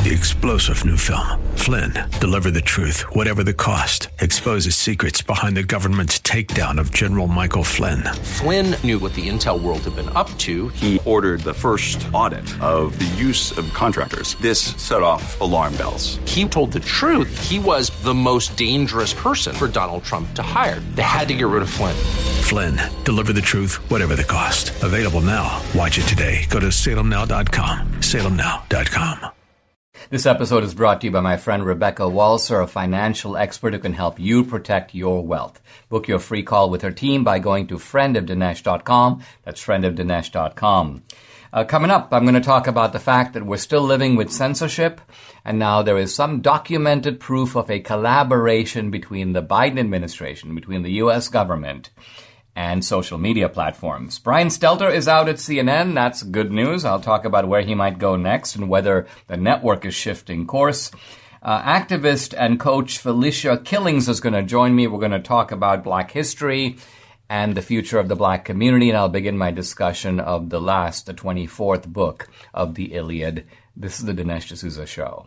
The explosive new film, Flynn, deliver the truth, whatever the cost, exposes secrets behind the government's takedown of General Michael Flynn. Flynn knew what the intel world had been up to. He ordered the first audit of the use of contractors. This set off alarm bells. He told the truth. He was the most dangerous person for Donald Trump to hire. They had to get rid of Flynn. Flynn, deliver the truth, whatever the cost. Available now. Watch it today. Go to salemnow.com. salemnow.com. This episode is brought to you by my friend Rebecca Walser, a financial expert who can help you protect your wealth. Book your free call with her team by going to friendofdinesh.com. That's friendofdinesh.com. Coming up, I'm going to talk about the fact that we're still living with censorship, and now there is some documented proof of a collaboration between the Biden administration, between the U.S. government, and social media platforms. Brian Stelter is out at CNN. That's good news. I'll talk about where he might go next and whether the network is shifting course. Activist and coach Felicia Killings is going to join me. We're going to talk about Black history and the future of the Black community, and I'll begin my discussion of the 24th book of the Iliad. This is the Dinesh D'Souza Show.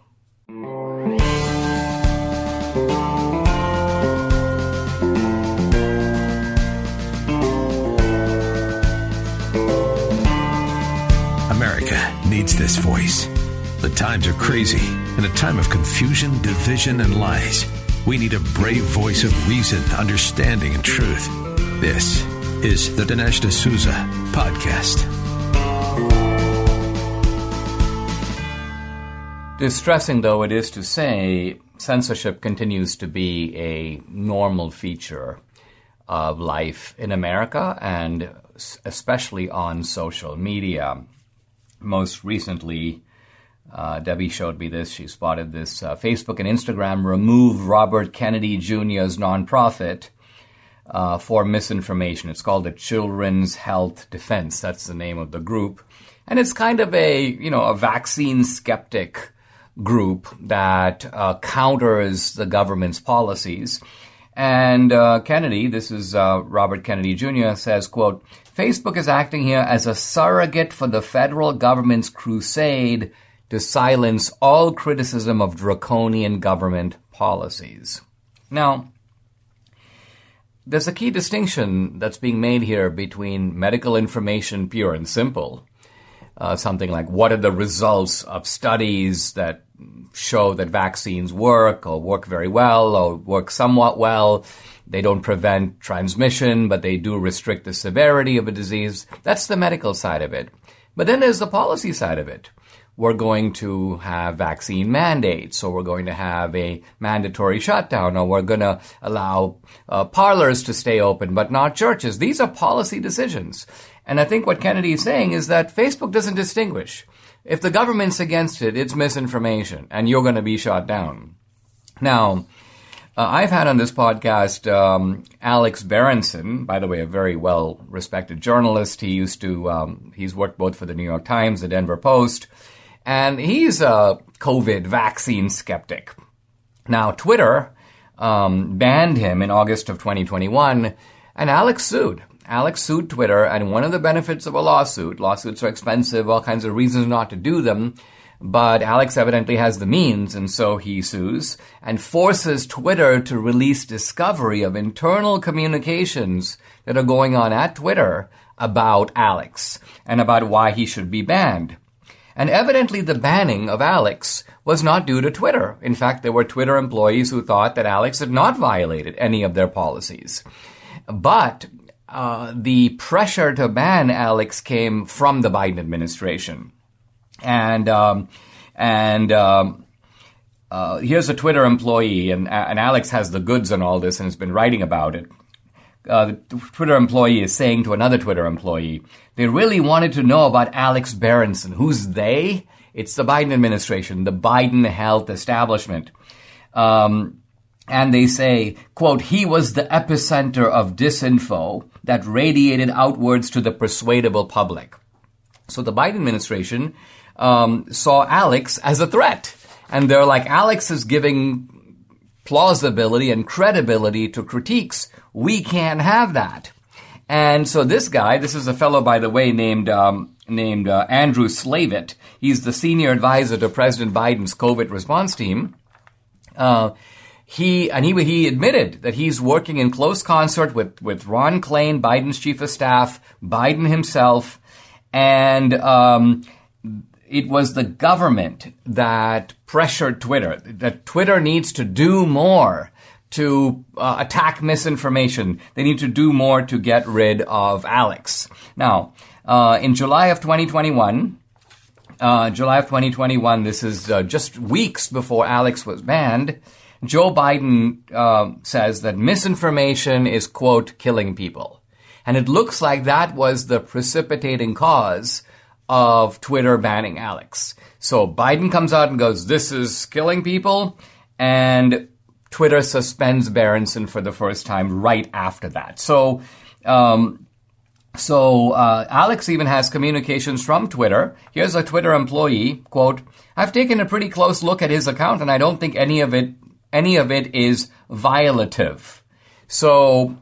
America needs this voice. The times are crazy. In a time of confusion, division, and lies, we need a brave voice of reason, understanding, and truth. This is the Dinesh D'Souza Podcast. Distressing though it is to say, censorship continues to be a normal feature of life in America, and especially on social media. Most recently, Debbie showed me this. She spotted this. Facebook and Instagram remove Robert Kennedy Jr.'s nonprofit for misinformation. It's called the Children's Health Defense. That's the name of the group. And it's kind of a vaccine skeptic group that counters the government's policies. And Kennedy, this is Robert Kennedy Jr., says, quote, Facebook is acting here as a surrogate for the federal government's crusade to silence all criticism of draconian government policies. Now, there's a key distinction that's being made here between medical information, pure and simple, something like what are the results of studies that show that vaccines work or work very well or work somewhat well. They don't prevent transmission, but they do restrict the severity of a disease. That's the medical side of it. But then there's the policy side of it. We're going to have vaccine mandates, or we're going to have a mandatory shutdown, or we're going to allow parlors to stay open, but not churches. These are policy decisions. And I think what Kennedy is saying is that Facebook doesn't distinguish. If the government's against it, it's misinformation, and you're going to be shot down. Now, I've had on this podcast Alex Berenson, by the way, a very well-respected journalist. He's worked both for the New York Times, the Denver Post, and he's a COVID vaccine skeptic. Now, Twitter banned him in August of 2021, and Alex sued. Alex sued Twitter, and one of the benefits of a lawsuits are expensive, all kinds of reasons not to do them, but Alex evidently has the means, and so he sues and forces Twitter to release discovery of internal communications that are going on at Twitter about Alex and about why he should be banned. And evidently the banning of Alex was not due to Twitter. In fact, there were Twitter employees who thought that Alex had not violated any of their policies. But the pressure to ban Alex came from the Biden administration. And here's a Twitter employee, and Alex has the goods on all this and has been writing about it. The Twitter employee is saying to another Twitter employee, they really wanted to know about Alex Berenson. Who's they? It's the Biden administration, the Biden health establishment. And they say, quote, he was the epicenter of disinfo that radiated outwards to the persuadable public. So the Biden administration saw Alex as a threat. And they're like, Alex is giving plausibility and credibility to critiques. We can't have that. And so this guy, this is a fellow, by the way, named Andrew Slavitt. He's the senior advisor to President Biden's COVID response team. He admitted that he's working in close concert with Ron Klain, Biden's chief of staff, Biden himself, and it was the government that pressured Twitter, that Twitter needs to do more to attack misinformation. They need to do more to get rid of Alex. Now, in July of 2021, this is just weeks before Alex was banned, Joe Biden says that misinformation is, quote, killing people. And it looks like that was the precipitating cause of Twitter banning Alex. So Biden comes out and goes, this is killing people, and Twitter suspends Berenson for the first time right after that. So Alex even has communications from Twitter. Here's a Twitter employee, quote, I've taken a pretty close look at his account, and I don't think any of it is violative. So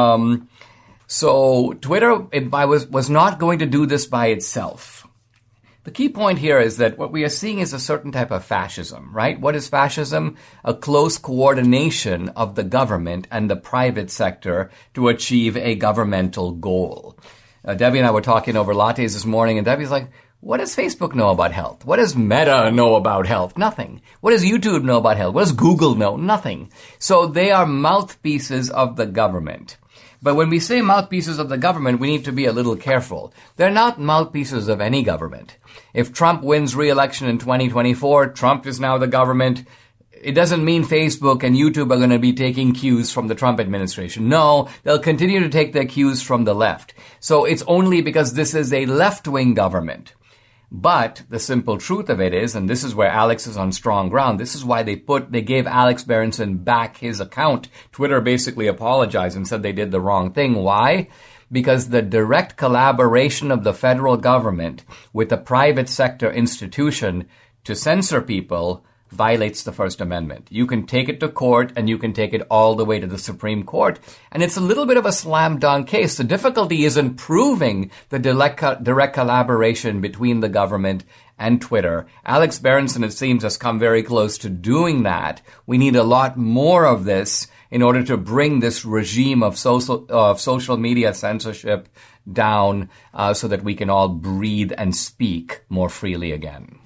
Twitter was not going to do this by itself. The key point here is that what we are seeing is a certain type of fascism, right? What is fascism? A close coordination of the government and the private sector to achieve a governmental goal. Debbie and I were talking over lattes this morning, and Debbie's like, what does Facebook know about health? What does Meta know about health? Nothing. What does YouTube know about health? What does Google know? Nothing. So they are mouthpieces of the government. But when we say mouthpieces of the government, we need to be a little careful. They're not mouthpieces of any government. If Trump wins re-election in 2024, Trump is now the government. It doesn't mean Facebook and YouTube are going to be taking cues from the Trump administration. No, they'll continue to take their cues from the left. So it's only because this is a left-wing government. But the simple truth of it is, and this is where Alex is on strong ground, this is why they gave Alex Berenson back his account. Twitter basically apologized and said they did the wrong thing. Why? Because the direct collaboration of the federal government with a private sector institution to censor people violates the First Amendment. You can take it to court, and you can take it all the way to the Supreme Court. And it's a little bit of a slam dunk case. The difficulty is in proving the direct collaboration between the government and Twitter. Alex Berenson, it seems, has come very close to doing that. We need a lot more of this in order to bring this regime of social media censorship down so that we can all breathe and speak more freely again.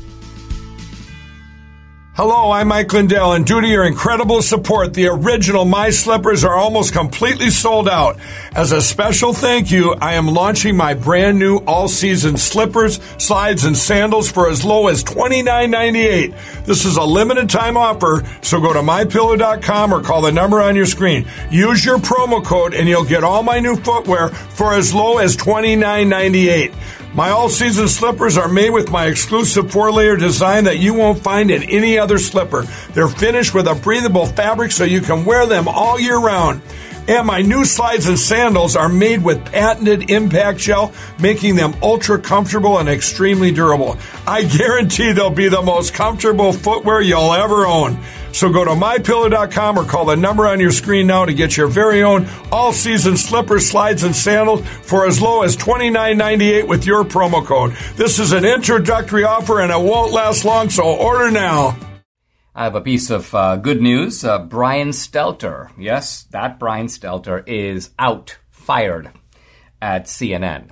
Hello, I'm Mike Lindell, and due to your incredible support, the original My Slippers are almost completely sold out. As a special thank you, I am launching my brand new all-season slippers, slides, and sandals for as low as $29.98. This is a limited time offer, so go to MyPillow.com or call the number on your screen. Use your promo code, and you'll get all my new footwear for as low as $29.98. My all-season slippers are made with my exclusive 4-layer design that you won't find in any other slipper. They're finished with a breathable fabric so you can wear them all year round. And my new slides and sandals are made with patented impact gel, making them ultra comfortable and extremely durable. I guarantee they'll be the most comfortable footwear you'll ever own. So go to MyPillow.com or call the number on your screen now to get your very own all-season slippers, slides, and sandals for as low as $29.98 with your promo code. This is an introductory offer and it won't last long, so order now. I have a piece of good news. Brian Stelter, yes, that Brian Stelter is fired at CNN.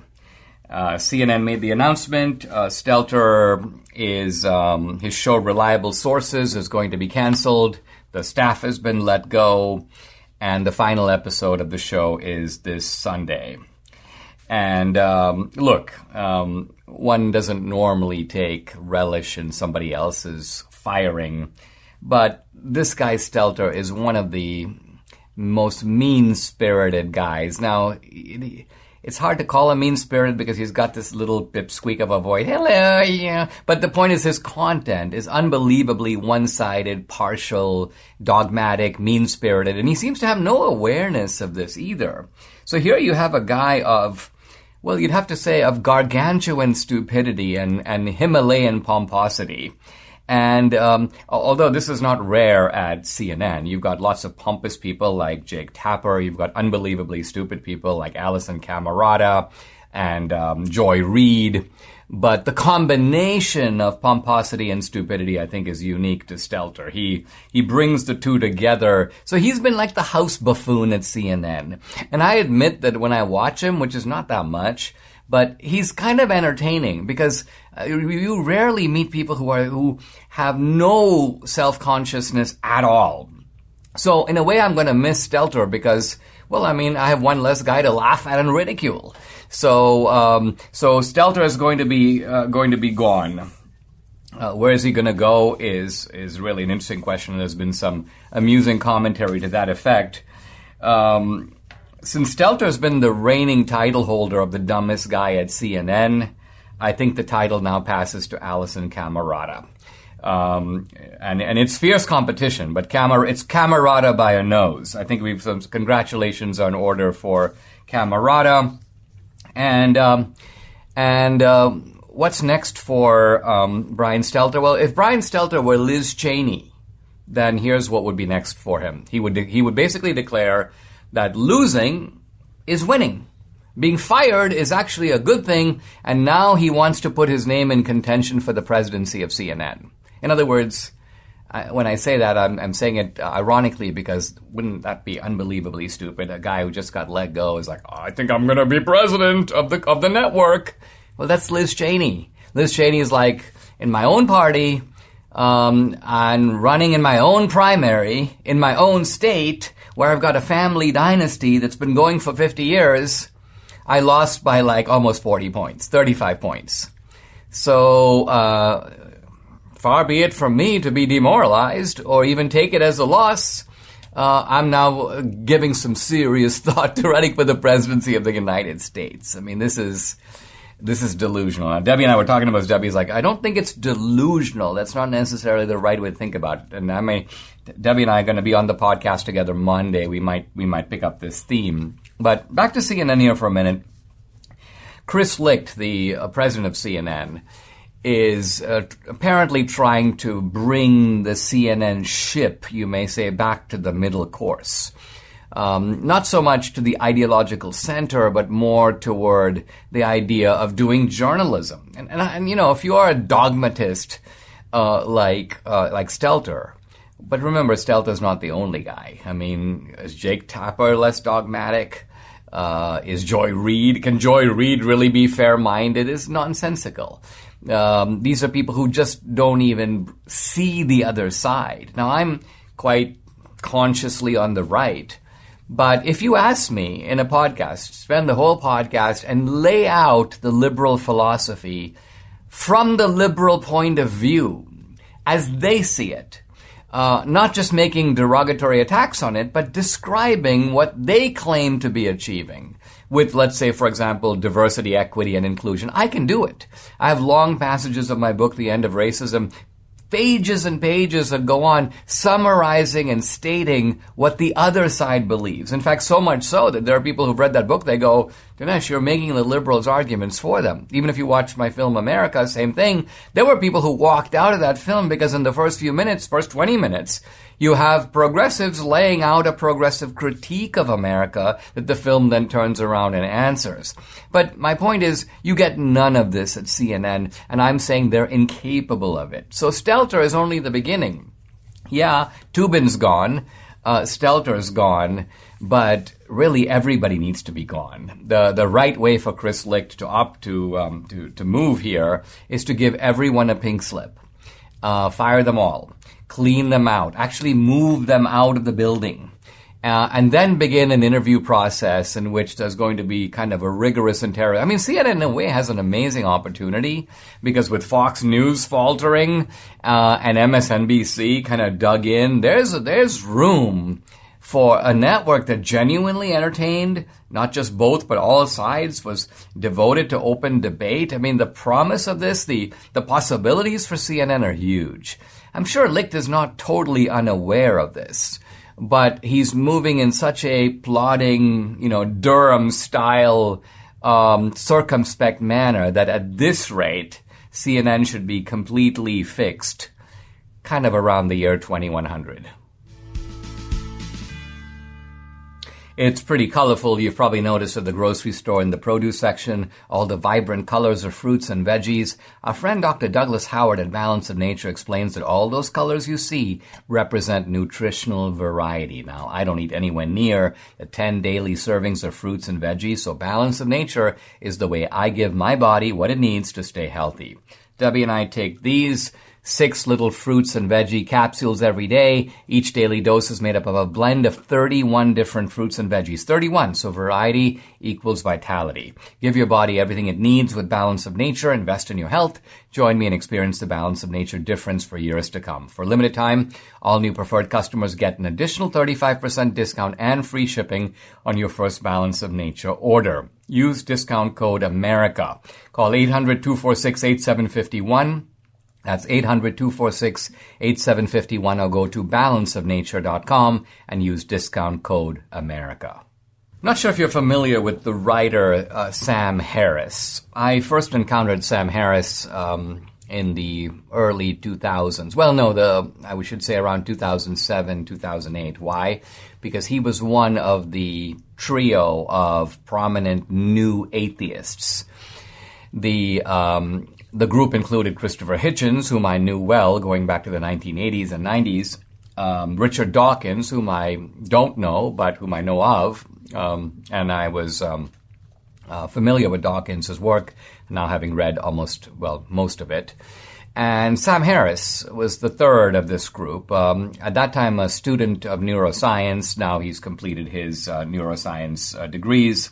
CNN made the announcement. Stelter is his show Reliable Sources is going to be canceled. The staff has been let go, and the final episode of the show is this Sunday. And look, one doesn't normally take relish in somebody else's firing, but this guy Stelter is one of the most mean-spirited guys. Now, it's hard to call him mean-spirited because he's got this little pipsqueak of a voice. Hello, yeah. But the point is his content is unbelievably one-sided, partial, dogmatic, mean-spirited, and he seems to have no awareness of this either. So here you have a guy of, well, you'd have to say of gargantuan stupidity and Himalayan pomposity. And although this is not rare at CNN, you've got lots of pompous people like Jake Tapper, you've got unbelievably stupid people like Alison Camerata, and Joy Reid. But the combination of pomposity and stupidity, I think, is unique to Stelter. He brings the two together. So he's been like the house buffoon at CNN. And I admit that when I watch him, which is not that much, but he's kind of entertaining because you rarely meet people who have no self-consciousness at all. So in a way, I'm going to miss Stelter because, well, I mean, I have one less guy to laugh at and ridicule. So Stelter is going to be gone. Where is he going to go is really an interesting question. There's been some amusing commentary to that effect. Since Stelter has been the reigning title holder of the dumbest guy at CNN, I think the title now passes to Alisyn Camerota. And it's fierce competition, but it's Camerota by a nose. I think we've some congratulations on order for Camerota. And what's next for Brian Stelter? Well, if Brian Stelter were Liz Cheney, then here's what would be next for him. He would basically declare that losing is winning. Being fired is actually a good thing, and now he wants to put his name in contention for the presidency of CNN. In other words, when I say that, I'm saying it ironically because wouldn't that be unbelievably stupid? A guy who just got let go is like, oh, I think I'm going to be president of the network. Well, that's Liz Cheney. Liz Cheney is like, in my own party, I'm running in my own primary, in my own state, where I've got a family dynasty that's been going for 50 years. I lost by like almost 40 points, 35 points. So, far be it from me to be demoralized or even take it as a loss. I'm now giving some serious thought to running for the presidency of the United States. I mean, this is delusional. Now, Debbie and I were talking about this. Debbie's like, I don't think it's delusional. That's not necessarily the right way to think about it. And Debbie and I are going to be on the podcast together Monday. We might pick up this theme. But back to CNN here for a minute. Chris Licht, the president of CNN, is apparently trying to bring the CNN ship, you may say, back to the middle course. Not so much to the ideological center, but more toward the idea of doing journalism. And you know, if you are a dogmatist like Stelter, but remember, Stelter's not the only guy. I mean, is Jake Tapper less dogmatic? Is Joy Reid? Can Joy Reid really be fair-minded? It's nonsensical. These are people who just don't even see the other side. Now, I'm quite consciously on the right, but if you ask me in a podcast, spend the whole podcast and lay out the liberal philosophy from the liberal point of view as they see it, not just making derogatory attacks on it, but describing what they claim to be achieving with, let's say, for example, diversity, equity, and inclusion. I can do it. I have long passages of my book, The End of Racism, pages and pages that go on summarizing and stating what the other side believes. In fact, so much so that there are people who've read that book, they go, Dinesh, you're making the liberals' arguments for them. Even if you watch my film America, same thing. There were people who walked out of that film because in the first 20 minutes, you have progressives laying out a progressive critique of America that the film then turns around and answers. But my point is, you get none of this at CNN, and I'm saying they're incapable of it. So Stelter is only the beginning. Yeah, Toobin's gone, Stelter's gone, but really everybody needs to be gone. The right way for Chris Licht to opt to move here is to give everyone a pink slip. Fire them all. Clean them out, actually move them out of the building, and then begin an interview process in which there's going to be kind of a rigorous interrogation. I mean, CNN in a way has an amazing opportunity because with Fox News faltering and MSNBC kind of dug in, there's room for a network that genuinely entertained, not just both, but all sides, was devoted to open debate. I mean, the promise of this, the possibilities for CNN are huge. I'm sure Licht is not totally unaware of this, but he's moving in such a plodding, Durham-style, circumspect manner that at this rate, CNN should be completely fixed kind of around the year 2100. It's pretty colorful. You've probably noticed at the grocery store in the produce section, all the vibrant colors of fruits and veggies. Our friend Dr. Douglas Howard at Balance of Nature explains that all those colors you see represent nutritional variety. Now, I don't eat anywhere near the 10 daily servings of fruits and veggies, so Balance of Nature is the way I give my body what it needs to stay healthy. Debbie and I take these 6 little fruits and veggie capsules every day. Each daily dose is made up of a blend of 31 different fruits and veggies. 31, so variety equals vitality. Give your body everything it needs with Balance of Nature. Invest in your health. Join me and experience the Balance of Nature difference for years to come. For a limited time, all new preferred customers get an additional 35% discount and free shipping on your first Balance of Nature order. Use discount code AMERICA. Call 800-246-8751. That's 800-246-8751, or go to balanceofnature.com and use discount code AMERICA. Not sure if you're familiar with the writer Sam Harris. I first encountered Sam Harris in the early 2000s. Well, no, I should say around 2007, 2008. Why? Because he was one of the trio of prominent new atheists. The group included Christopher Hitchens, whom I knew well going back to the 1980s and 90s, Richard Dawkins, whom I don't know, but whom I know of, and I was familiar with Dawkins' work, now having read most of it. And Sam Harris was the third of this group. At that time, a student of neuroscience. Now he's completed his neuroscience degrees.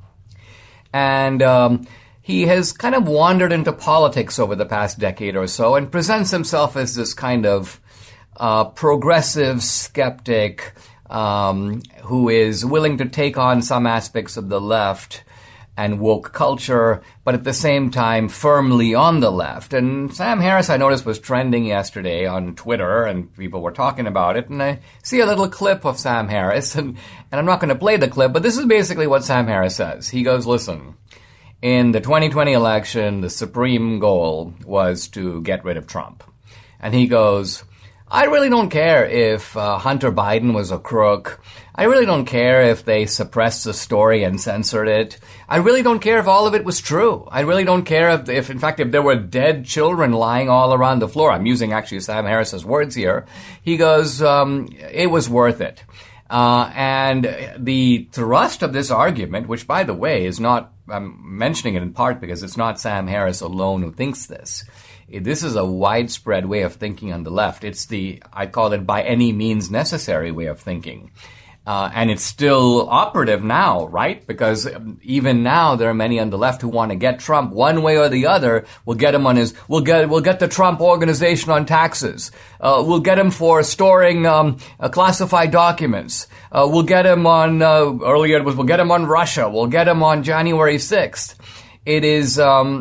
And he has kind of wandered into politics over the past decade or so and presents himself as this kind of progressive skeptic who is willing to take on some aspects of the left and woke culture, but at the same time firmly on the left. And Sam Harris, I noticed, was trending yesterday on Twitter, and people were talking about it. And I see a little clip of Sam Harris, and I'm not going to play the clip, but this is basically what Sam Harris says. He goes, listen, in the 2020 election, the supreme goal was to get rid of Trump. And he goes, I really don't care if Hunter Biden was a crook. I really don't care if they suppressed the story and censored it. I really don't care if all of it was true. I really don't care if in fact, if there were dead children lying all around the floor. I'm using actually Sam Harris's words here. He goes, it was worth it. And the thrust of this argument, which, by the way, is not, I'm mentioning it in part because it's not Sam Harris alone who thinks this. This is a widespread way of thinking on the left. It's I call it by any means necessary way of thinking. And it's still operative now, right? Because even now there are many on the left who want to get Trump one way or the other. We'll get him on we'll get the Trump organization on taxes. We'll get him for storing classified documents. We'll get him on, earlier it was we'll get him on Russia. We'll get him on January 6th. It is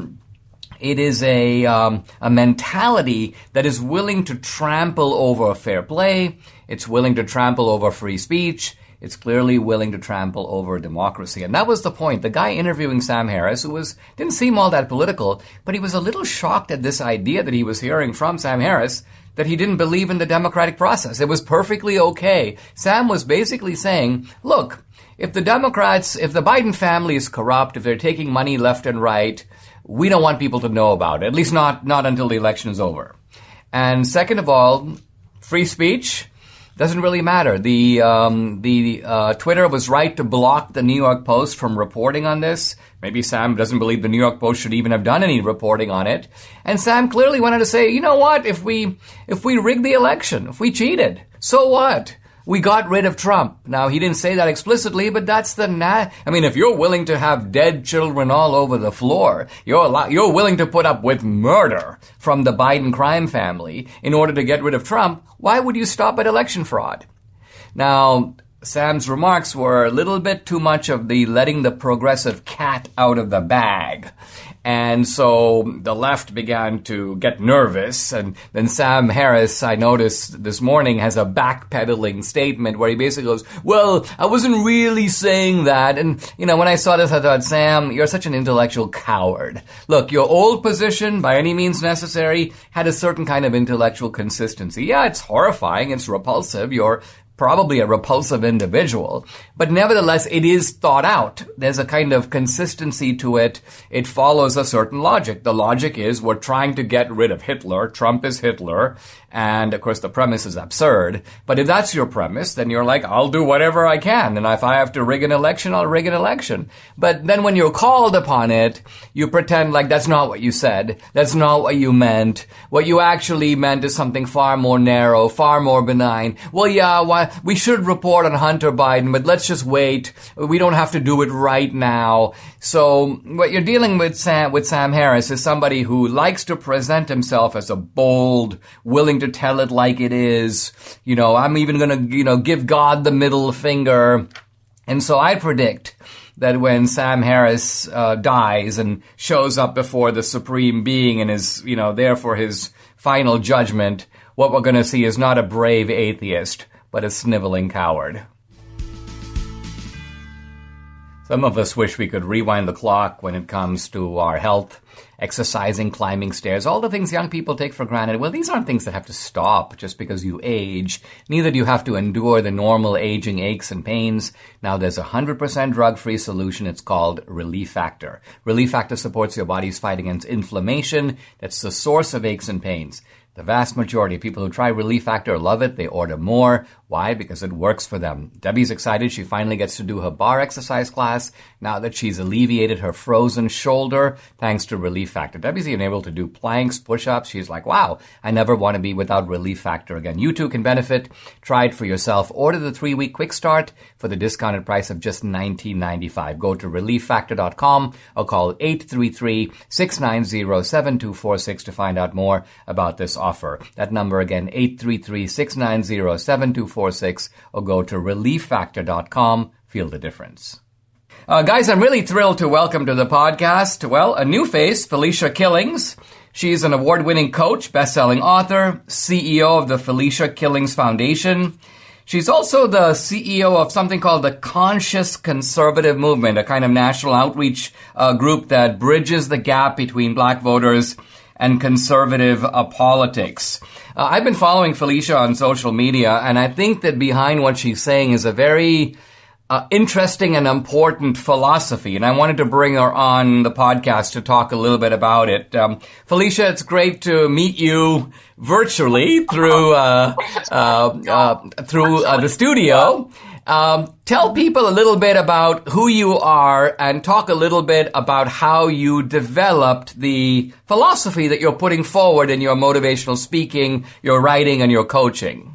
a mentality that is willing to trample over fair play. It's willing to trample over free speech. It's clearly willing to trample over democracy. And that was the point. The guy interviewing Sam Harris, who didn't seem all that political, but he was a little shocked at this idea that he was hearing from Sam Harris that he didn't believe in the democratic process. It was perfectly okay. Sam was basically saying, look, if the Biden family is corrupt, if they're taking money left and right, we don't want people to know about it, at least not until the election is over. And second of all, free speech doesn't really matter. The Twitter was right to block the New York Post from reporting on this. Maybe Sam doesn't believe the New York Post should even have done any reporting on it. And Sam clearly wanted to say, you know what, if we rigged the election, if we cheated, so what? We got rid of Trump. Now, he didn't say that explicitly, but that's if you're willing to have dead children all over the floor, you're willing to put up with murder from the Biden crime family in order to get rid of Trump, why would you stop at election fraud? Now, Sam's remarks were a little bit too much of the letting the progressive cat out of the bag. And so the left began to get nervous. And then Sam Harris, I noticed this morning, has a backpedaling statement where he basically goes, well, I wasn't really saying that. And, when I saw this, I thought, Sam, you're such an intellectual coward. Look, your old position, by any means necessary, had a certain kind of intellectual consistency. Yeah, it's horrifying. It's repulsive. You're probably a repulsive individual, but nevertheless, it is thought out. There's a kind of consistency to it. It follows a certain logic. The logic is we're trying to get rid of Hitler. Trump is Hitler. And of course, the premise is absurd. But if that's your premise, then you're like, I'll do whatever I can. And if I have to rig an election, I'll rig an election. But then when you're called upon it, you pretend like that's not what you said. That's not what you meant. What you actually meant is something far more narrow, far more benign. Well, yeah, we should report on Hunter Biden, but let's just wait. We don't have to do it right now. So what you're dealing with Sam Harris is somebody who likes to present himself as a bold, willing to tell it like it is. You know, I'm even going to, give God the middle finger. And so I predict that when Sam Harris dies and shows up before the Supreme Being and is, there for his final judgment, what we're going to see is not a brave atheist, but a sniveling coward. Some of us wish we could rewind the clock when it comes to our health, exercising, climbing stairs, all the things young people take for granted. Well, these aren't things that have to stop just because you age. Neither do you have to endure the normal aging aches and pains. Now, there's a 100% drug-free solution. It's called Relief Factor. Relief Factor supports your body's fight against inflammation. That's the source of aches and pains. The vast majority of people who try Relief Factor love it. They order more. Why? Because it works for them. Debbie's excited. She finally gets to do her bar exercise class now that she's alleviated her frozen shoulder thanks to Relief Factor. Debbie's even able to do planks, push-ups. She's like, wow, I never want to be without Relief Factor again. You too can benefit. Try it for yourself. Order the 3-week quick start for the discounted price of just $19.95. Go to ReliefFactor.com or call 833-690-7246 to find out more about this offer. That number again, 833-690-7246, or go to ReliefFactor.com. Feel the difference. Guys, I'm really thrilled to welcome to the podcast, a new face, Felicia Killings. She's an award-winning coach, best-selling author, CEO of the Felicia Killings Foundation. She's also the CEO of something called the Conscious Conservative Movement, a kind of national outreach group that bridges the gap between black voters and conservative politics. I've been following Felicia on social media, and I think that behind what she's saying is a very interesting and important philosophy, and I wanted to bring her on the podcast to talk a little bit about it. Felicia, it's great to meet you virtually through the studio. Tell people a little bit about who you are and talk a little bit about how you developed the philosophy that you're putting forward in your motivational speaking, your writing, and your coaching.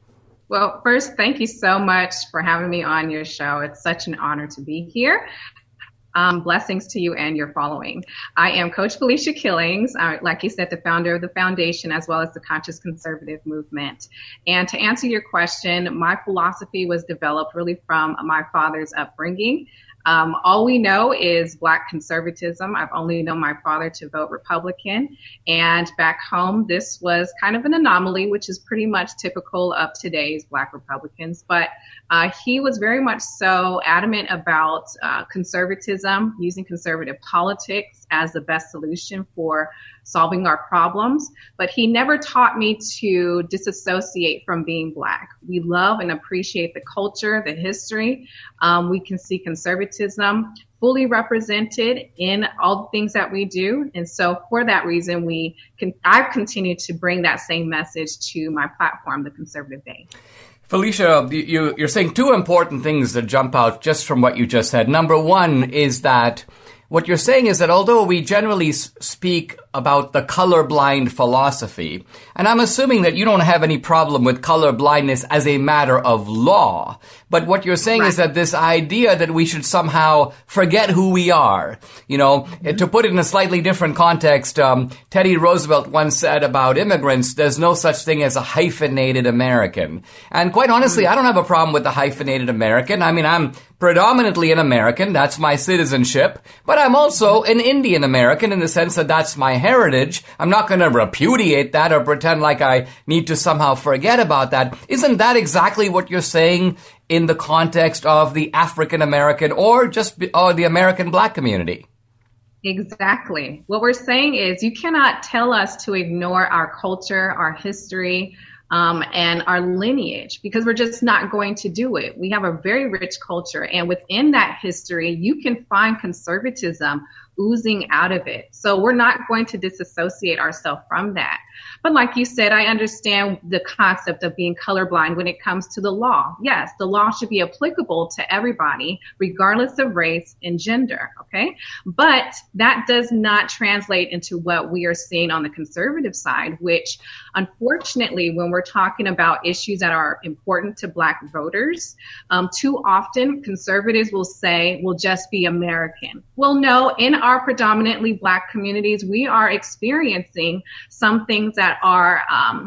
Well, first, thank you so much for having me on your show. It's such an honor to be here. Blessings to you and your following. I am Coach Felicia Killings, like you said, the founder of the foundation as well as the Conscious Conservative Movement. And to answer your question, my philosophy was developed really from my father's upbringing. All we know is Black conservatism. I've only known my father to vote Republican. And back home, this was kind of an anomaly, which is pretty much typical of today's Black Republicans. But he was very much so adamant about conservatism, using conservative politics as the best solution for solving our problems. But he never taught me to disassociate from being Black. We love and appreciate the culture, the history. We can see conservatism fully represented in all the things that we do. And so for that reason, I've continued to bring that same message to my platform, The Conservative Day. Felicia, you're saying two important things that jump out just from what you just said. Number one is that what you're saying is that although we generally speak about the colorblind philosophy, and I'm assuming that you don't have any problem with colorblindness as a matter of law, but what you're saying is that this idea that we should somehow forget who we are, to put it in a slightly different context, Teddy Roosevelt once said about immigrants, there's no such thing as a hyphenated American. And quite honestly, I don't have a problem with the hyphenated American. I mean, I'm predominantly an American. That's my citizenship. But I'm also an Indian American in the sense that that's my heritage. I'm not going to repudiate that or pretend like I need to somehow forget about that. Isn't that exactly what you're saying in the context of the African American or just the American Black community? Exactly. What we're saying is you cannot tell us to ignore our culture, our history, and our lineage, because we're just not going to do it. We have a very rich culture, and within that history, you can find conservatism oozing out of it. So we're not going to disassociate ourselves from that. But like you said, I understand the concept of being colorblind when it comes to the law. Yes, the law should be applicable to everybody, regardless of race and gender, okay? But that does not translate into what we are seeing on the conservative side, which unfortunately, when we're talking about issues that are important to Black voters, too often conservatives will say, we'll just be American. Well, no, in our predominantly Black communities, we are experiencing some things that are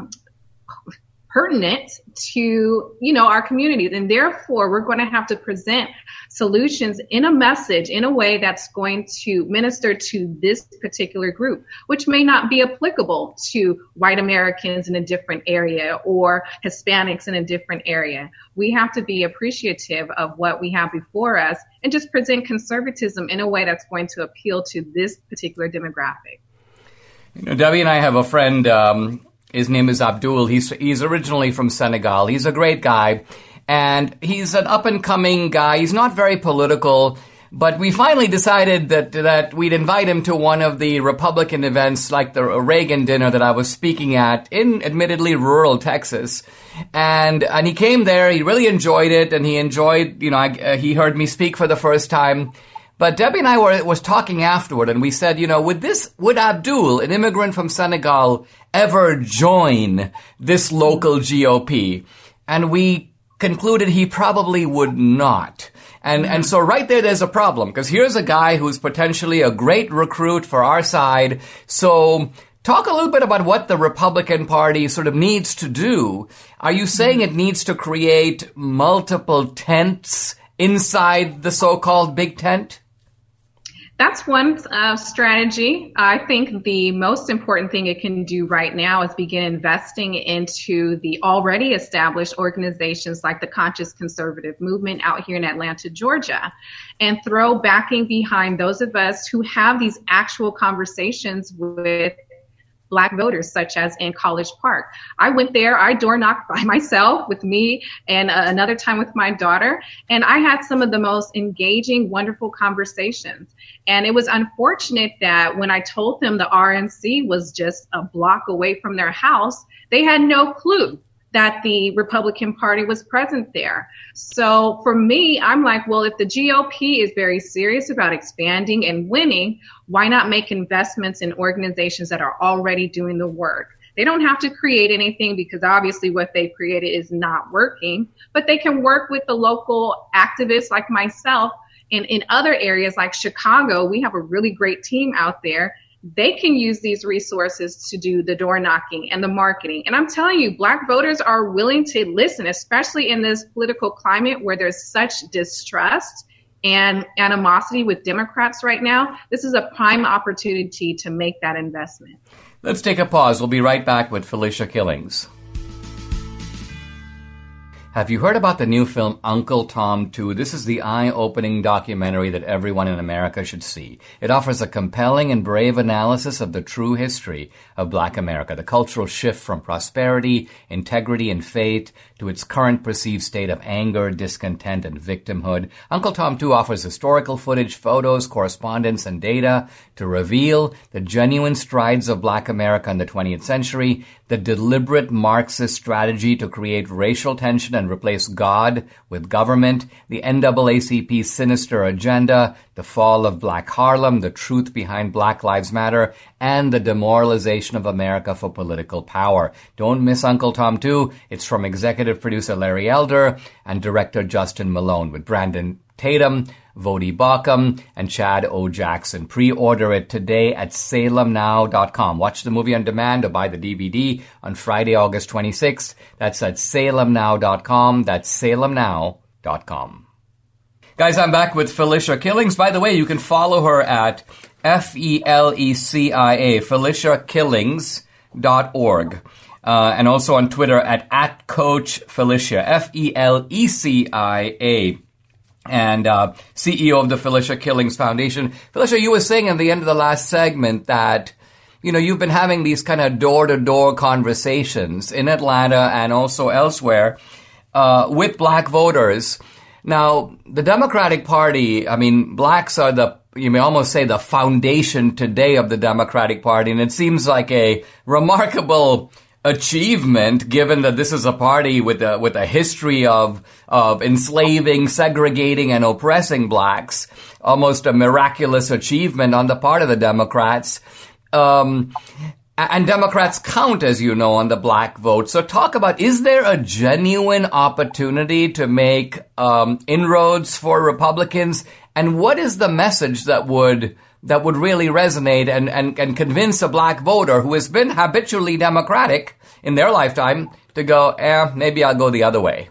pertinent to, our communities. And therefore, we're going to have to present solutions in a message, in a way that's going to minister to this particular group, which may not be applicable to white Americans in a different area or Hispanics in a different area. We have to be appreciative of what we have before us and just present conservatism in a way that's going to appeal to this particular demographic. Debbie and I have a friend, his name is Abdul. He's originally from Senegal. He's a great guy, and he's an up-and-coming guy. He's not very political, but we finally decided that we'd invite him to one of the Republican events, like the Reagan dinner that I was speaking at in admittedly rural Texas. And he came there. He really enjoyed it, and he enjoyed, he heard me speak for the first time. But Debbie and I was talking afterward, and we said, would Abdul, an immigrant from Senegal, ever join this local GOP? And we concluded he probably would not. And so right there's a problem, because here's a guy who's potentially a great recruit for our side. So talk a little bit about what the Republican Party sort of needs to do. Are you saying it needs to create multiple tents inside the so-called big tent? That's one strategy. I think the most important thing it can do right now is begin investing into the already established organizations like the Conscious Conservative Movement out here in Atlanta, Georgia, and throw backing behind those of us who have these actual conversations with Black voters, such as in College Park. I went there, I door knocked by myself with me and another time with my daughter, and I had some of the most engaging, wonderful conversations. And it was unfortunate that when I told them the RNC was just a block away from their house, they had no clue that the Republican Party was present there. So for me, I'm like, well, if the GOP is very serious about expanding and winning, why not make investments in organizations that are already doing the work? They don't have to create anything, because obviously what they've created is not working, but they can work with the local activists like myself. In other areas like Chicago, we have a really great team out there. They can use these resources to do the door knocking and the marketing. And I'm telling you, Black voters are willing to listen, especially in this political climate where there's such distrust and animosity with Democrats right now. This is a prime opportunity to make that investment. Let's take a pause. We'll be right back with Felicia Killings. Have you heard about the new film Uncle Tom 2? This is the eye-opening documentary that everyone in America should see. It offers a compelling and brave analysis of the true history of Black America, the cultural shift from prosperity, integrity, and faith to its current perceived state of anger, discontent, and victimhood. Uncle Tom 2 offers historical footage, photos, correspondence, and data to reveal the genuine strides of Black America in the 20th century, the deliberate Marxist strategy to create racial tension and replace God with government, the NAACP's sinister agenda, the fall of Black Harlem, the truth behind Black Lives Matter, and the demoralization of America for political power. Don't miss Uncle Tom 2. It's from executive producer Larry Elder and director Justin Malone, with Brandon Tatum, Vodi Bakum, and Chad O. Jackson. Pre-order it today at salemnow.com. Watch the movie on demand or buy the DVD on Friday, August 26th. That's at salemnow.com. That's salemnow.com. Guys, I'm back with Felicia Killings. By the way, you can follow her at FELECIA, FeliciaKillings.org. And also on Twitter at Coach Felicia, FELECIA. And CEO of the Felicia Killings Foundation. Felicia, you were saying at the end of the last segment that you've been having these kind of door-to-door conversations in Atlanta and also elsewhere with black voters. Now, the Democratic Party, blacks are you may almost say the foundation today of the Democratic Party, and it seems like a remarkable achievement given that this is a party with a history of enslaving, segregating, and oppressing blacks. Almost a miraculous achievement on the part of the Democrats. And Democrats count, as you know, on the black vote. So talk about, is there a genuine opportunity to make inroads for Republicans? And what is the message that would really resonate and convince a black voter who has been habitually Democratic in their lifetime to go, maybe I'll go the other way?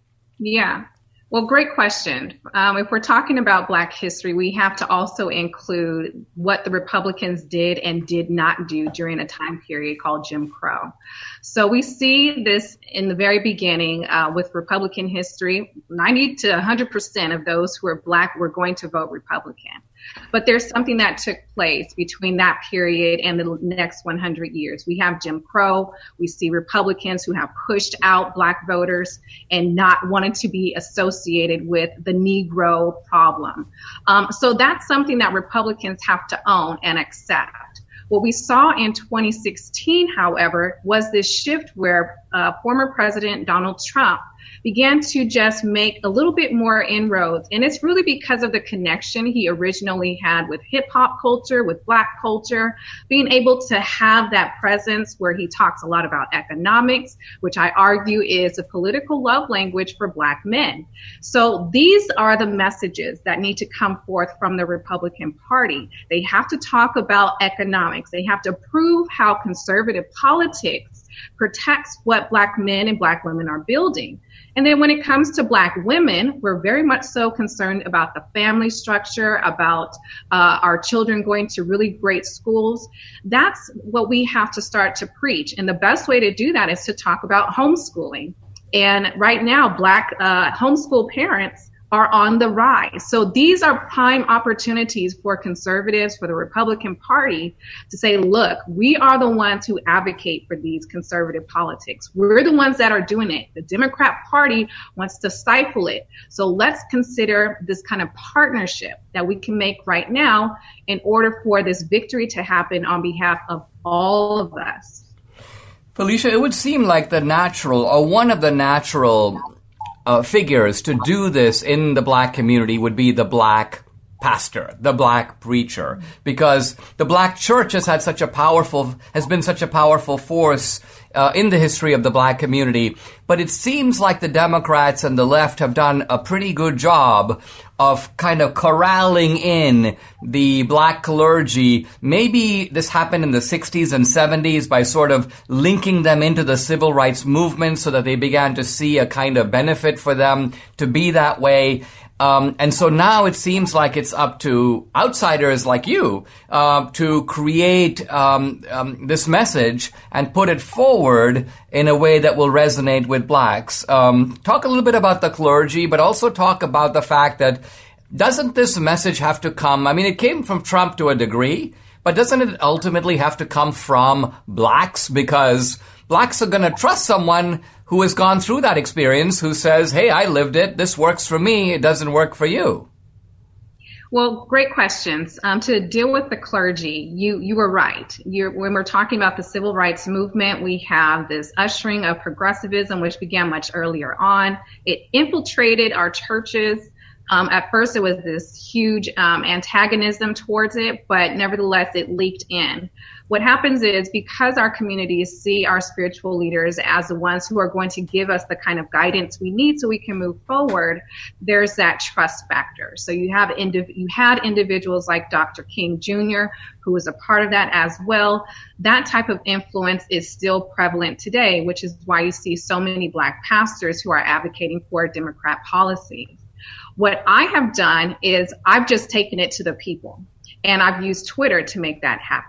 Yeah. Well, great question. If we're talking about Black history, we have to also include what the Republicans did and did not do during a time period called Jim Crow. So we see this in the very beginning with Republican history. 90 to 100% of those who are Black were going to vote Republican. But there's something that took place between that period and the next 100 years. We have Jim Crow. We see Republicans who have pushed out Black voters and not wanted to be associated with the Negro problem. So that's something that Republicans have to own and accept. What we saw in 2016, however, was this shift where former President Donald Trump began to just make a little bit more inroads. And it's really because of the connection he originally had with hip hop culture, with Black culture, being able to have that presence where he talks a lot about economics, which I argue is a political love language for Black men. So these are the messages that need to come forth from the Republican Party. They have to talk about economics. They have to prove how conservative politics protects what Black men and Black women are building. And then when it comes to Black women, we're very much so concerned about the family structure, about our children going to really great schools. That's what we have to start to preach. And the best way to do that is to talk about homeschooling. And right now, Black homeschool parents are on the rise. So these are prime opportunities for conservatives, for the Republican Party to say, look, we are the ones who advocate for these conservative politics. We're the ones that are doing it. The Democrat Party wants to stifle it. So let's consider this kind of partnership that we can make right now in order for this victory to happen on behalf of all of us. Felicia, it would seem like the natural, or one of the natural figures to do this in the Black community would be the Black pastor, the Black preacher, because the Black church has been such a powerful force in the history of the Black community. But it seems like the Democrats and the left have done a pretty good job of kind of corralling in the Black clergy. Maybe this happened in the 60s and 70s by sort of linking them into the civil rights movement so that they began to see a kind of benefit for them to be that way. And so now it seems like it's up to outsiders like you to create this message and put it forward in a way that will resonate with Blacks. Talk a little bit about the clergy, but also talk about the fact that doesn't this message have to come? I mean, it came from Trump to a degree, but doesn't it ultimately have to come from Blacks? Because Blacks are going to trust someone who has gone through that experience, who says, hey, I lived it. This works for me. It doesn't work for you. Well, great questions. To deal with the clergy, you were right. When we're talking about the civil rights movement, we have this ushering of progressivism, which began much earlier on. It infiltrated our churches. At first, it was this huge antagonism towards it, but nevertheless, it leaked in. What happens is, because our communities see our spiritual leaders as the ones who are going to give us the kind of guidance we need so we can move forward, there's that trust factor. So you had individuals like Dr. King Jr., who was a part of that as well. That type of influence is still prevalent today, which is why you see so many Black pastors who are advocating for Democrat policies. What I have done is I've just taken it to the people, and I've used Twitter to make that happen.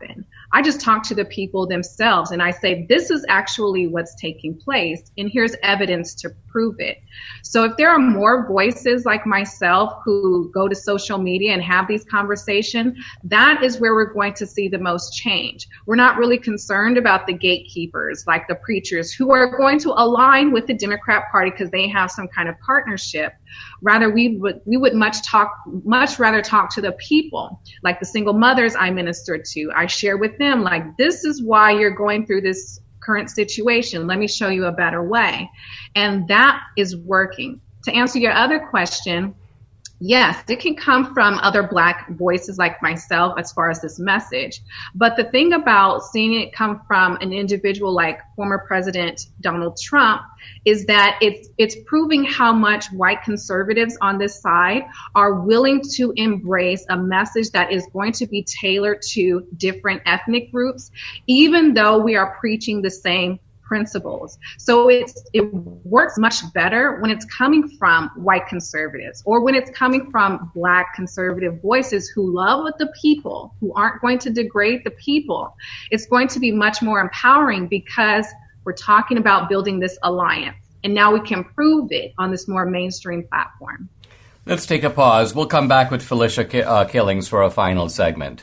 I just talk to the people themselves and I say, this is actually what's taking place, and here's evidence to prove it. So if there are more voices like myself who go to social media and have these conversations, that is where we're going to see the most change. We're not really concerned about the gatekeepers, like the preachers, who are going to align with the Democrat Party because they have some kind of partnership. Rather, we would much rather talk to the people, like the single mothers I minister to. I share with them, like, this is why you're going through this current situation. Let me show you a better way. And that is working. To answer your other question, yes, it can come from other Black voices like myself as far as this message. But the thing about seeing it come from an individual like former President Donald Trump is that it's proving how much white conservatives on this side are willing to embrace a message that is going to be tailored to different ethnic groups, even though we are preaching the same principles. So it works much better when it's coming from white conservatives or when it's coming from Black conservative voices who love the people, who aren't going to degrade the people. It's going to be much more empowering because we're talking about building this alliance. And now we can prove it on this more mainstream platform. Let's take a pause. We'll come back with Felicia Killings for a final segment.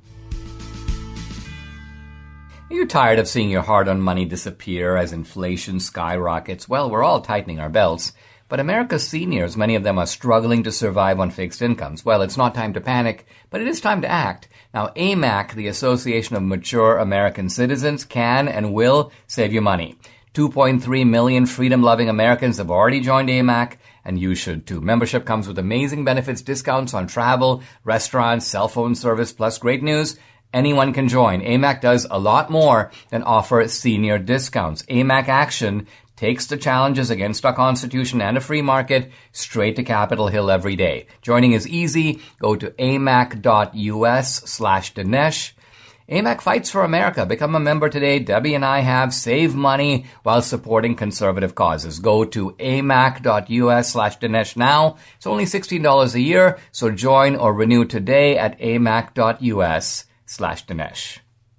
Are you tired of seeing your hard-earned money disappear as inflation skyrockets? Well, we're all tightening our belts. But America's seniors, many of them are struggling to survive on fixed incomes. Well, it's not time to panic, but it is time to act. Now, AMAC, the Association of Mature American Citizens, can and will save you money. 2.3 million freedom-loving Americans have already joined AMAC, and you should too. Membership comes with amazing benefits, discounts on travel, restaurants, cell phone service, plus great news. Anyone can join. AMAC does a lot more than offer senior discounts. AMAC Action takes the challenges against our Constitution and a free market straight to Capitol Hill every day. Joining is easy. Go to amac.us/Dinesh. AMAC fights for America. Become a member today. Debbie and I have. Save money while supporting conservative causes. Go to amac.us/Dinesh now. It's only $16 a year, so join or renew today at amac.us/Dinesh.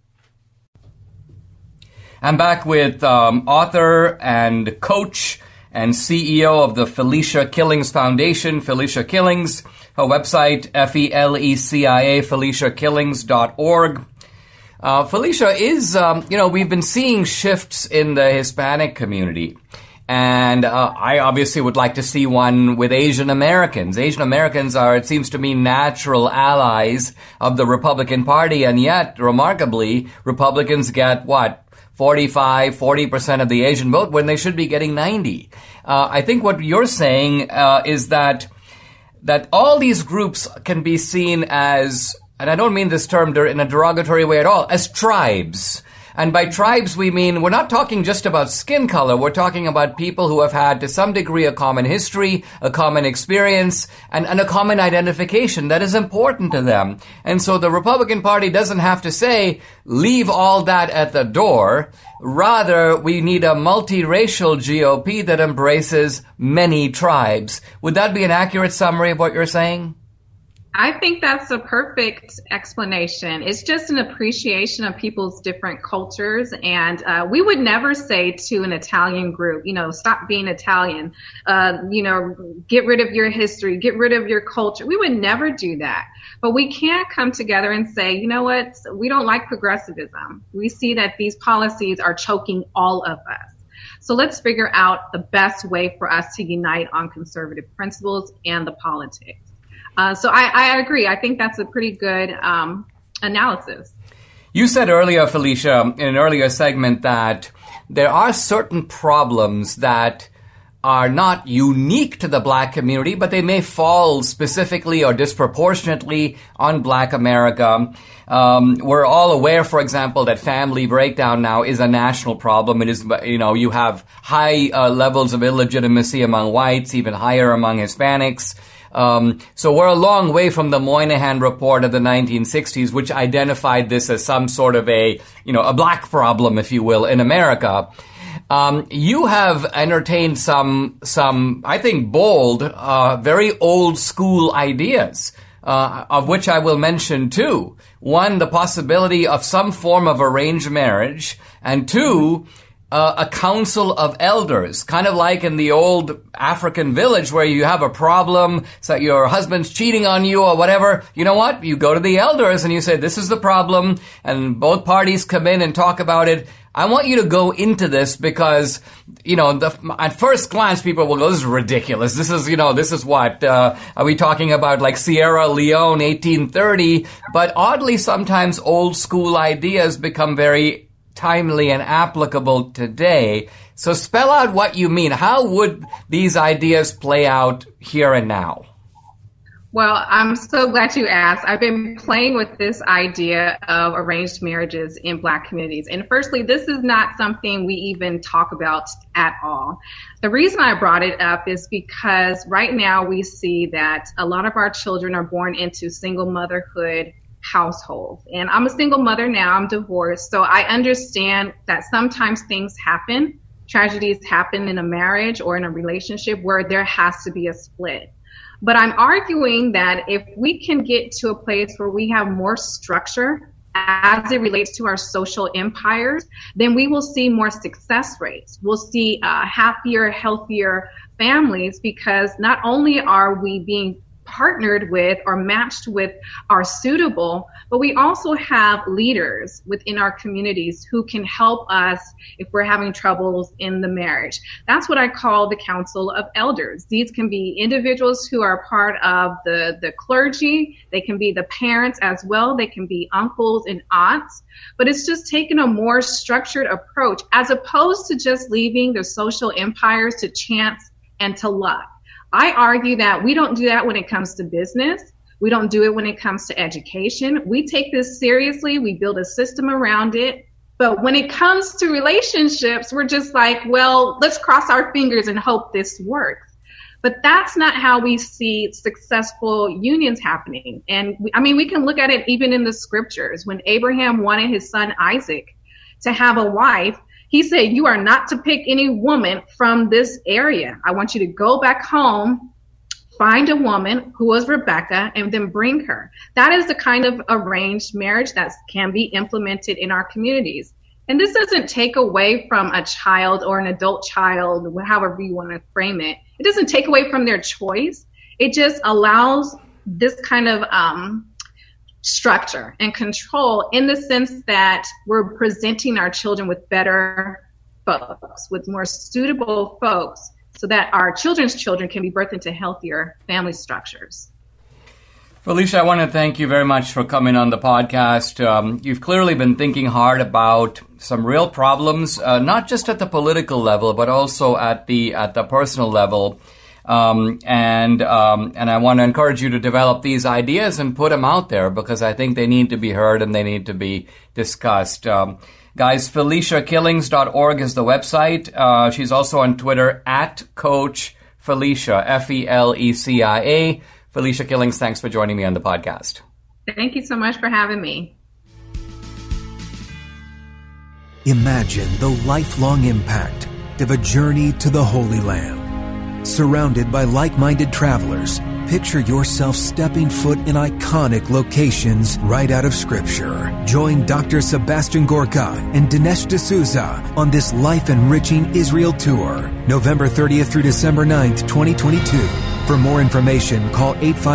I'm back with author and coach and CEO of the Felicia Killings Foundation, Felicia Killings. Her website, FELECIA, FeliciaKillings.org. Felicia is, we've been seeing shifts in the Hispanic community. And I obviously would like to see one with Asian Americans. Asian Americans are, it seems to me, natural allies of the Republican Party, and yet, remarkably, Republicans get, 40% of the Asian vote when they should be getting 90. I think what you're saying is that all these groups can be seen as, and I don't mean this term in a derogatory way at all, as tribes. And by tribes, we mean we're not talking just about skin color. We're talking about people who have had, to some degree, a common history, a common experience, and a common identification that is important to them. And so the Republican Party doesn't have to say, leave all that at the door. Rather, we need a multiracial GOP that embraces many tribes. Would that be an accurate summary of what you're saying? I think that's a perfect explanation. It's just an appreciation of people's different cultures. And we would never say to an Italian group, stop being Italian, get rid of your history, get rid of your culture. We would never do that. But we can't come together and say, you know what, we don't like progressivism. We see that these policies are choking all of us. So let's figure out the best way for us to unite on conservative principles and the politics. So I agree. I think that's a pretty good analysis. You said earlier, Felicia, in an earlier segment, that there are certain problems that are not unique to the Black community, but they may fall specifically or disproportionately on Black America. We're all aware, for example, that family breakdown now is a national problem. It is, you have high levels of illegitimacy among whites, even higher among Hispanics. So we're a long way from the Moynihan Report of the 1960s, which identified this as some sort of a Black problem, if you will, in America. You have entertained some, I think, bold, very old school ideas, of which I will mention two. one, the possibility of some form of arranged marriage, and two, a council of elders, kind of like in the old African village where you have a problem, so your husband's cheating on you or whatever. You know what? You go to the elders and you say, this is the problem, and both parties come in and talk about it. I want you to go into this because, at first glance, people will go, this is ridiculous. This is what, are we talking about like Sierra Leone, 1830? But oddly, sometimes old school ideas become very timely and applicable today. So spell out what you mean. How would these ideas play out here and now? Well, I'm so glad you asked. I've been playing with this idea of arranged marriages in Black communities. And firstly, this is not something we even talk about at all. The reason I brought it up is because right now we see that a lot of our children are born into single motherhood households. And I'm a single mother now, I'm divorced. So I understand that sometimes things happen, tragedies happen in a marriage or in a relationship where there has to be a split. But I'm arguing that if we can get to a place where we have more structure as it relates to our social empires, then we will see more success rates. We'll see happier, healthier families, because not only are we being partnered with or matched with are suitable, but we also have leaders within our communities who can help us if we're having troubles in the marriage. That's what I call the Council of Elders. These can be individuals who are part of the clergy. They can be the parents as well. They can be uncles and aunts. But it's just taking a more structured approach as opposed to just leaving the social empires to chance and to luck. I argue that we don't do that when it comes to business. We don't do it when it comes to education. We take this seriously. We build a system around it. But when it comes to relationships, we're just like, well, let's cross our fingers and hope this works. But that's not how we see successful unions happening. And we can look at it even in the scriptures. When Abraham wanted his son Isaac to have a wife, he said, you are not to pick any woman from this area. I want you to go back home, find a woman who was Rebecca, and then bring her. That is the kind of arranged marriage that can be implemented in our communities. And this doesn't take away from a child or an adult child, however you want to frame it. It doesn't take away from their choice. It just allows this kind of structure and control in the sense that we're presenting our children with better folks, with more suitable folks, so that our children's children can be birthed into healthier family structures. Felicia, I want to thank you very much for coming on the podcast. You've clearly been thinking hard about some real problems, not just at the political level, but also at the personal level. And I want to encourage you to develop these ideas and put them out there because I think they need to be heard and they need to be discussed. Guys, FeliciaKillings.org is the website. She's also on Twitter at Coach Felicia, Felicia. Felicia Killings, thanks for joining me on the podcast. Thank you so much for having me. Imagine the lifelong impact of a journey to the Holy Land. Surrounded by like-minded travelers, picture yourself stepping foot in iconic locations right out of Scripture. Join Dr. Sebastian Gorka and Dinesh D'Souza on this life-enriching Israel tour, November 30th through December 9th, 2022. For more information, call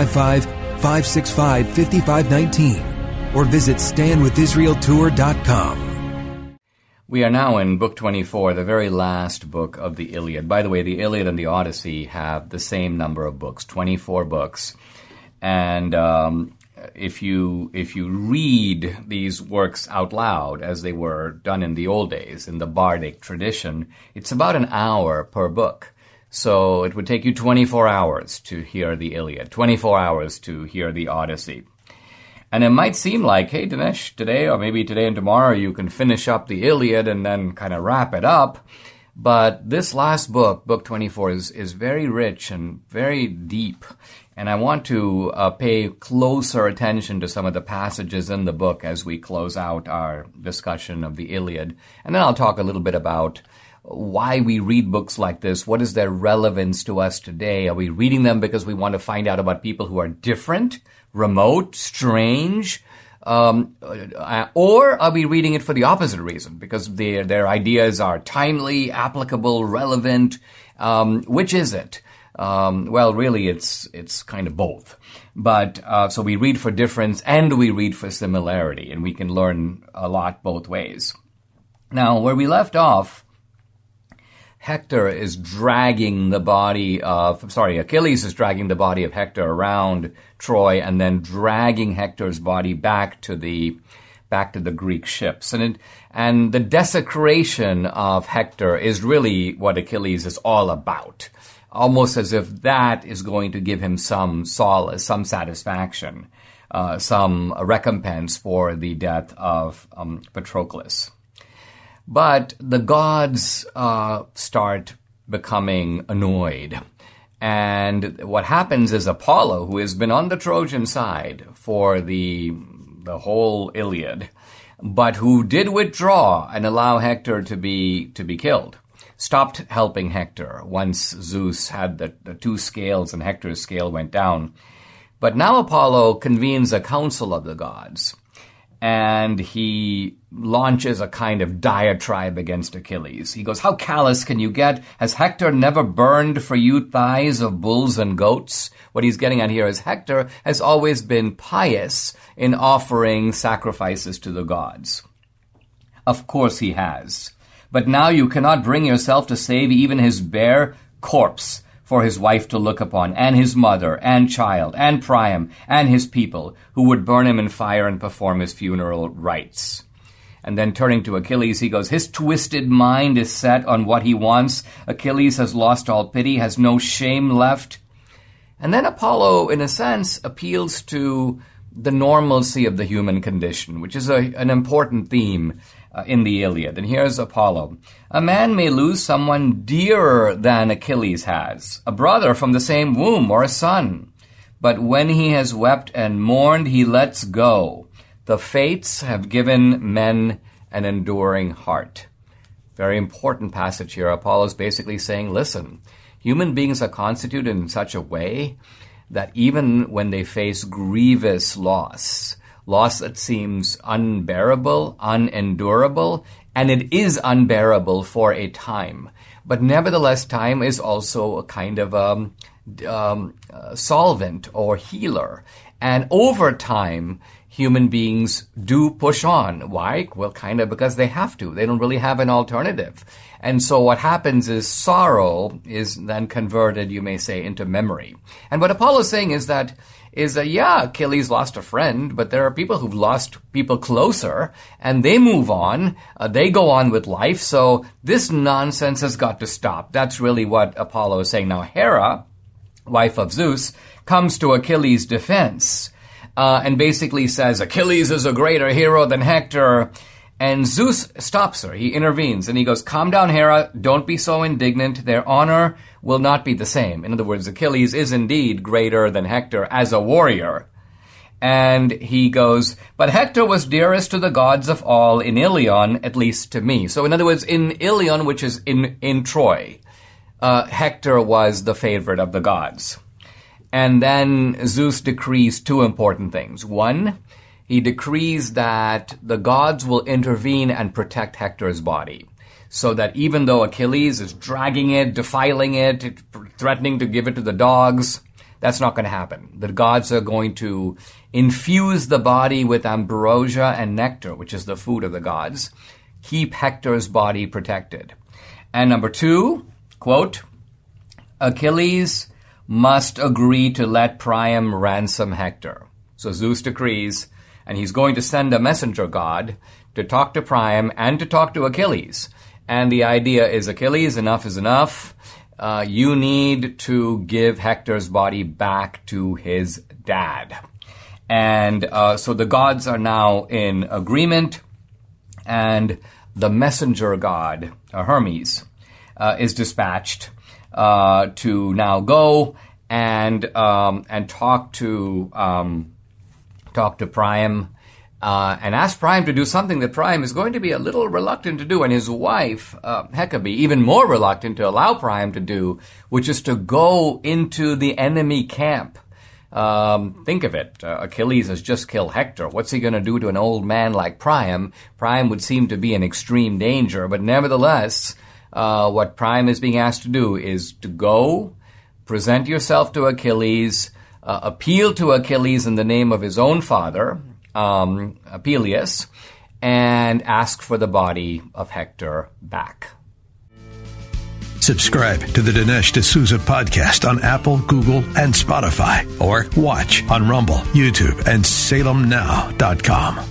855-565-5519 or visit standwithisraeltour.com. We are now in Book 24, the very last book of the Iliad. By the way, the Iliad and the Odyssey have the same number of books, 24 books. And if you read these works out loud, as they were done in the old days, in the bardic tradition, it's about an hour per book. So it would take you 24 hours to hear the Iliad, 24 hours to hear the Odyssey. And it might seem like, hey, Dinesh, today or maybe today and tomorrow you can finish up the Iliad and then kind of wrap it up. But this last book, Book 24, is very rich and very deep. And I want to pay closer attention to some of the passages in the book as we close out our discussion of the Iliad. And then I'll talk a little bit about why we read books like this. What is their relevance to us today? Are we reading them because we want to find out about people who are different, remote, strange, Or are we reading it for the opposite reason? Because their ideas are timely, applicable, relevant. Which is it? Well, really, it's kind of both. But so we read for difference and we read for similarity, and we can learn a lot both ways. Now, where we left off, Achilles is dragging the body of Hector around Troy and then dragging Hector's body back to the Greek ships. And the desecration of Hector is really what Achilles is all about. Almost as if that is going to give him some solace, some satisfaction, some recompense for the death of Patroclus. But the gods start becoming annoyed. And what happens is Apollo, who has been on the Trojan side for the whole Iliad, but who did withdraw and allow Hector to be killed, stopped helping Hector once Zeus had the two scales and Hector's scale went down. But now Apollo convenes a council of the gods, and he launches a kind of diatribe against Achilles. He goes, "How callous can you get? Has Hector never burned for you thighs of bulls and goats?" What he's getting at here is Hector has always been pious in offering sacrifices to the gods. Of course he has. But now you cannot bring yourself to save even his bare corpse for his wife to look upon, and his mother, and child, and Priam, and his people, who would burn him in fire and perform his funeral rites. And then turning to Achilles, he goes, "His twisted mind is set on what he wants. Achilles has lost all pity, has no shame left." And then Apollo, in a sense, appeals to the normalcy of the human condition, which is an important theme in the Iliad. And here's Apollo. "A man may lose someone dearer than Achilles has, a brother from the same womb or a son. But when he has wept and mourned, he lets go. The fates have given men an enduring heart." Very important passage here. Apollo's basically saying, listen, human beings are constituted in such a way that even when they face grievous loss that seems unbearable, unendurable, and it is unbearable for a time. But nevertheless, time is also a kind of solvent or healer. And over time, human beings do push on. Why? Well, kind of because they have to. They don't really have an alternative. And so what happens is sorrow is then converted, you may say, into memory. And what Apollo's saying is that Achilles lost a friend, but there are people who've lost people closer, and they move on. They go on with life. So this nonsense has got to stop. That's really what Apollo is saying. Now, Hera, wife of Zeus, comes to Achilles' defense and basically says, Achilles is a greater hero than Hector. And Zeus stops her. He intervenes, and he goes, "Calm down, Hera. Don't be so indignant. Their honor will not be the same." In other words, Achilles is indeed greater than Hector as a warrior. And he goes, "But Hector was dearest to the gods of all in Ilion, at least to me." So in other words, in Ilion, which is in Troy, Hector was the favorite of the gods. And then Zeus decrees two important things. One, he decrees that the gods will intervene and protect Hector's body, so that even though Achilles is dragging it, defiling it, threatening to give it to the dogs, that's not going to happen. The gods are going to infuse the body with ambrosia and nectar, which is the food of the gods, keep Hector's body protected. And number two, quote, "Achilles must agree to let Priam ransom Hector." So Zeus decrees, and he's going to send a messenger god to talk to Priam and to talk to Achilles. And the idea is, Achilles, enough is enough. You need to give Hector's body back to his dad. And so the gods are now in agreement, and the messenger god, Hermes, is dispatched to now go and talk to Priam and ask Priam to do something that Priam is going to be a little reluctant to do, and his wife, Hecabe, even more reluctant to allow Priam to do, which is to go into the enemy camp Think of it. Achilles has just killed Hector. What's he going to do to an old man like Priam? Priam would seem to be in extreme danger, but nevertheless, what Priam is being asked to do is to go, present yourself to Achilles, appeal to Achilles in the name of his own father, Peleus, and ask for the body of Hector back. Subscribe to the Dinesh D'Souza podcast on Apple, Google, and Spotify, or watch on Rumble, YouTube, and SalemNow.com.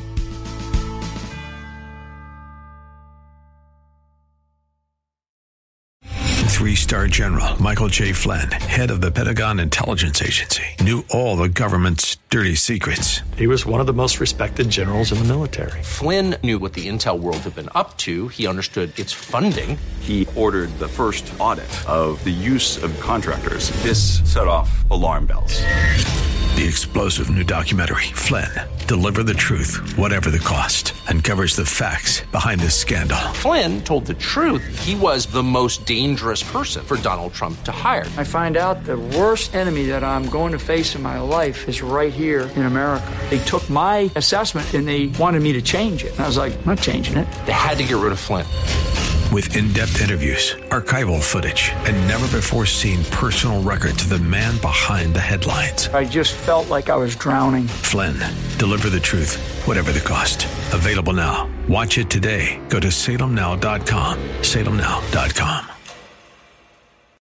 Three-star General Michael J. Flynn, head of the Pentagon Intelligence Agency, knew all the government's dirty secrets. He was one of the most respected generals in the military. Flynn knew what the intel world had been up to. He understood its funding. He ordered the first audit of the use of contractors. This set off alarm bells. The explosive new documentary, Flynn, Deliver the Truth, Whatever the Cost, uncovers the facts behind this scandal. Flynn told the truth. He was the most dangerous person for Donald Trump to hire. I find out the worst enemy that I'm going to face in my life is right here in America. They took my assessment and they wanted me to change it. And I was like, I'm not changing it. They had to get rid of Flynn. With in-depth interviews, archival footage, and never-before-seen personal records of the man behind the headlines. I just felt like I was drowning. Flynn, Deliver the Truth, Whatever the Cost. Available now. Watch it today. Go to SalemNow.com. SalemNow.com.